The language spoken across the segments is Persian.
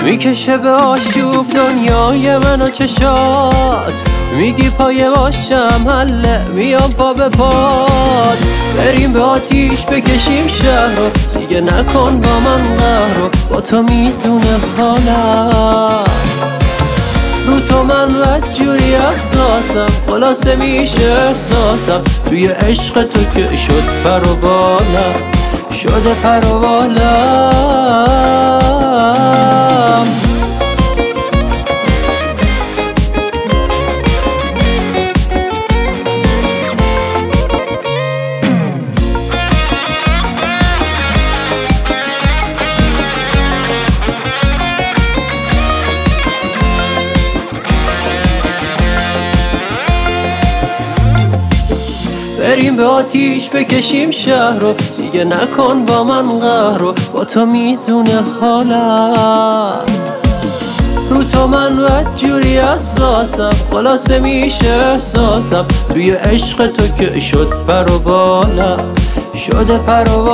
میکشه به آشوب دنیای من و چشات، میگی پایه باشم حله، میام پا به پات. بریم به آتیش بکشیم شهر رو، دیگه نکن با من قهر رو، با تو میزونه حالم. رو تو من بدجوری حساسم، خلاصه میشه احساسم، توی عشق تو که شد پر و بالم، شده پر و بالم. بریم به آتیش بکشیم شهر رو، دیگه نکن با من قهر رو، با تو میزونه حالم. رو تو من بدجوری حساسم، خلاصه میشه احساسم، توی عشق تو که شد پر و بالم، شده پر و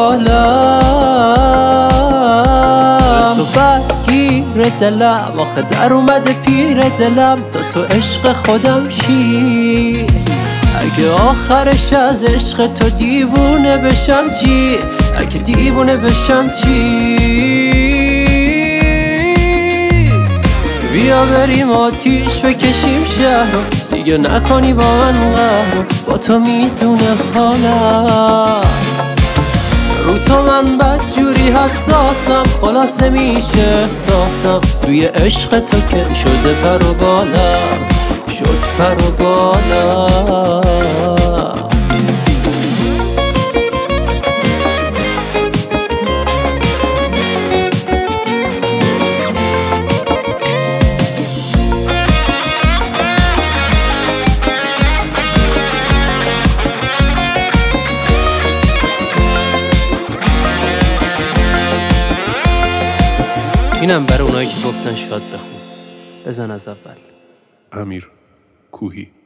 بالم. تو بدگیر دلم، آخه در اومده پیر دلم، تو عشق خودم شی. اگه آخرش از عشق تو دیوونه بشم چی؟ اگه دیوونه بشم چی؟ بیا بریم آتیش بکشیم شهر رو، دیگه نکنی با من قهر رو، با تو میزونه حالم. رو تو من بدجوری حساسم، خلاصه میشه احساسم، توی عشق تو که شده پر و بالم، شد پر و بالم. اینم برای اونایی که گفتن شاد بخون. بزن از اول. امیر کوهی.